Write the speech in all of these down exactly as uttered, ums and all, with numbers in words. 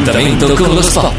Appuntamento con lo sport.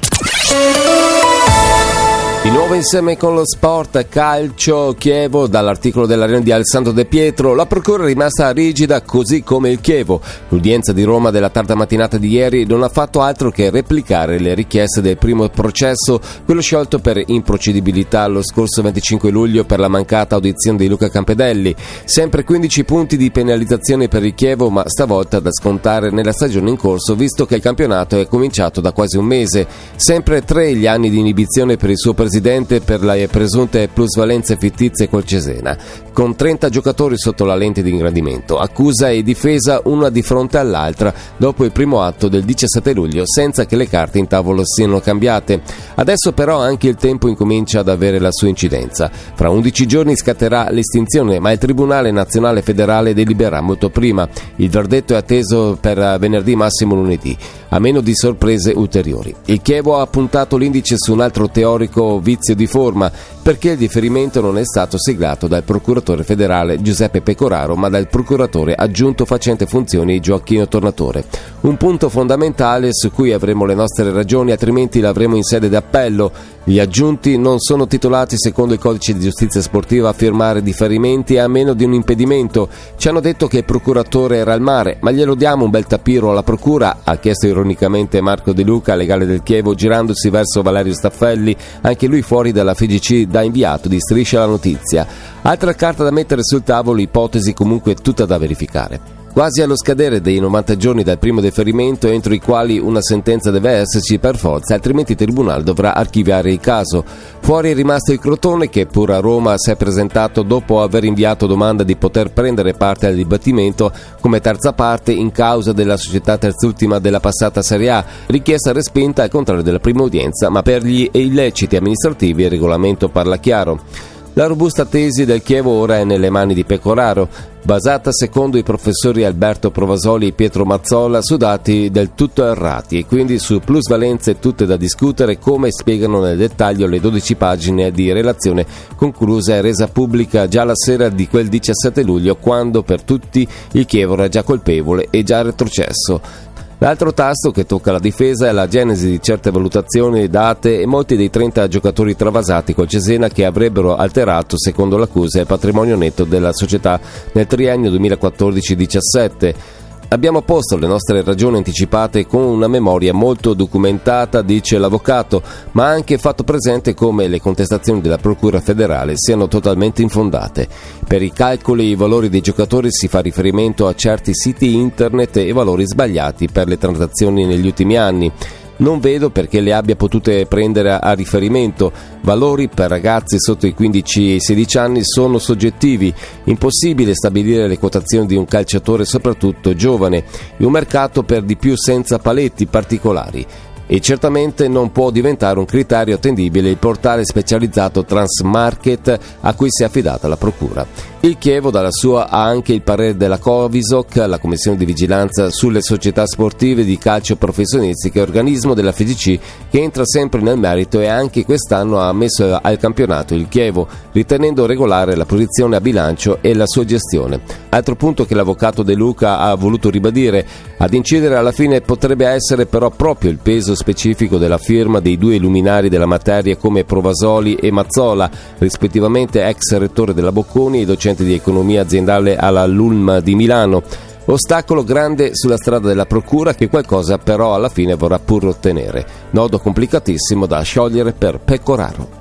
Di nuovo insieme con lo sport, calcio, Chievo, dall'articolo dell'Arena di Alessandro De Pietro. La procura è rimasta rigida così come il Chievo. L'udienza di Roma della tarda mattinata di ieri non ha fatto altro che replicare le richieste del primo processo, quello sciolto per improcedibilità lo scorso venticinque luglio per la mancata audizione di Luca Campedelli. Sempre quindici punti di penalizzazione per il Chievo, ma stavolta da scontare nella stagione in corso, visto che il campionato è cominciato da quasi un mese. Sempre tre gli anni di inibizione per il suo presidente per le presunte plusvalenze fittizie col Cesena, con trenta giocatori sotto la lente di ingrandimento, accusa e difesa una di fronte all'altra dopo il primo atto del diciassette luglio, senza che le carte in tavolo siano cambiate. Adesso però anche il tempo incomincia ad avere la sua incidenza. Fra undici giorni scatterà l'estinzione, ma il Tribunale Nazionale Federale delibererà molto prima. Il verdetto è atteso per venerdì, massimo lunedì, a meno di sorprese ulteriori. Il Chievo ha puntato l'indice su un altro teorico vizio di forma, perché il differimento non è stato siglato dal procuratore federale Giuseppe Pecoraro, ma dal procuratore aggiunto facente funzioni Gioacchino Tornatore. Un punto fondamentale su cui avremo le nostre ragioni, altrimenti l'avremo in sede d'appello. Gli aggiunti non sono titolati secondo il codice di giustizia sportiva a firmare differimenti a meno di un impedimento. Ci hanno detto che il procuratore era al mare, ma glielo diamo un bel tapiro alla procura, ha chiesto ironicamente Marco De Luca, legale del Chievo, girandosi verso Valerio Staffelli, anche lui fuori dalla F I G C da inviato di Striscia la Notizia. Altra carta da mettere sul tavolo, ipotesi comunque tutta da verificare. Quasi allo scadere dei novanta giorni dal primo deferimento, entro i quali una sentenza deve esserci per forza, altrimenti il Tribunale dovrà archiviare il caso. Fuori è rimasto il Crotone, che pur a Roma si è presentato dopo aver inviato domanda di poter prendere parte al dibattimento come terza parte in causa della società terzultima della passata Serie A, richiesta respinta al contrario della prima udienza, ma per gli illeciti amministrativi il regolamento parla chiaro. La robusta tesi del Chievo ora è nelle mani di Pecoraro, basata secondo i professori Alberto Provasoli e Pietro Mazzola su dati del tutto errati e quindi su plusvalenze tutte da discutere, come spiegano nel dettaglio le dodici pagine di relazione conclusa e resa pubblica già la sera di quel diciassette luglio, quando per tutti il Chievo era già colpevole e già retrocesso. L'altro tasto che tocca la difesa è la genesi di certe valutazioni date e molti dei trenta giocatori travasati col Cesena, che avrebbero alterato, secondo l'accusa, il patrimonio netto della società nel triennio duemilaquattordici diciassette. Abbiamo posto le nostre ragioni anticipate con una memoria molto documentata, dice l'avvocato, ma ha anche fatto presente come le contestazioni della Procura federale siano totalmente infondate. Per i calcoli e i valori dei giocatori si fa riferimento a certi siti internet e valori sbagliati per le transazioni negli ultimi anni. Non vedo perché le abbia potute prendere a riferimento. Valori per ragazzi sotto i quindici e sedici anni sono soggettivi. Impossibile stabilire le quotazioni di un calciatore, soprattutto giovane, in un mercato per di più senza paletti particolari. E certamente non può diventare un criterio attendibile il portale specializzato Transmarket a cui si è affidata la procura. Il Chievo dalla sua ha anche il parere della Covisoc, la commissione di vigilanza sulle società sportive di calcio professionistiche, organismo della F I G C che entra sempre nel merito, e anche quest'anno ha ammesso al campionato il Chievo, ritenendo regolare la posizione a bilancio e la sua gestione. Altro punto che l'avvocato De Luca ha voluto ribadire: ad incidere alla fine potrebbe essere però proprio il peso specifico della firma dei due luminari della materia come Provasoli e Mazzola, rispettivamente ex rettore della Bocconi e docente di economia aziendale alla L U L M di Milano. Ostacolo grande sulla strada della procura, che qualcosa però alla fine vorrà pur ottenere. Nodo complicatissimo da sciogliere per Pecoraro.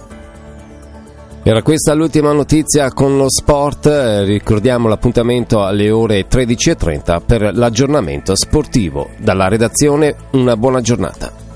Era questa l'ultima notizia con lo sport. Ricordiamo l'appuntamento alle ore tredici e trenta per l'aggiornamento sportivo. Dalla redazione una buona giornata.